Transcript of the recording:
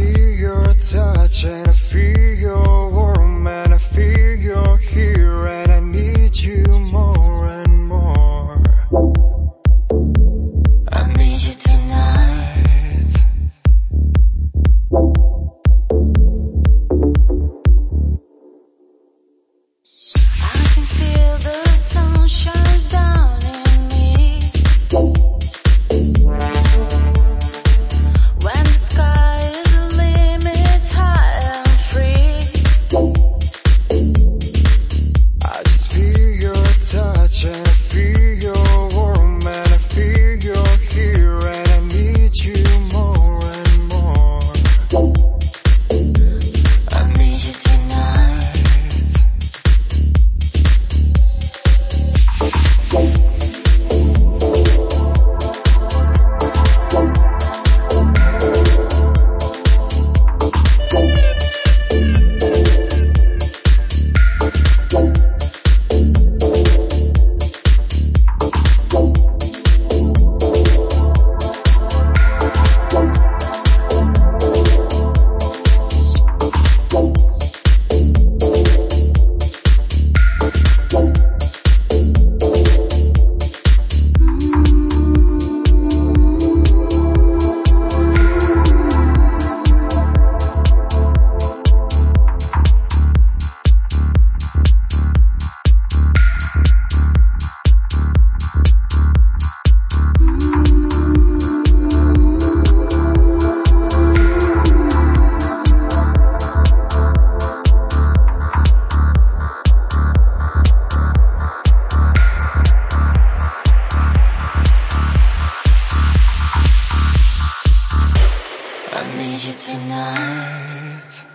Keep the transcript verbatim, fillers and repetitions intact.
feel your touch and I feel your warmth and I feel you're here and I need you more and more. I need you tonight. I can feel the sun shines down in me. When the sky is the limit, high and free. I just feel your touch and I feel your warmth and I feel you're here and I need you more and more. I need you tonight. I need you tonight.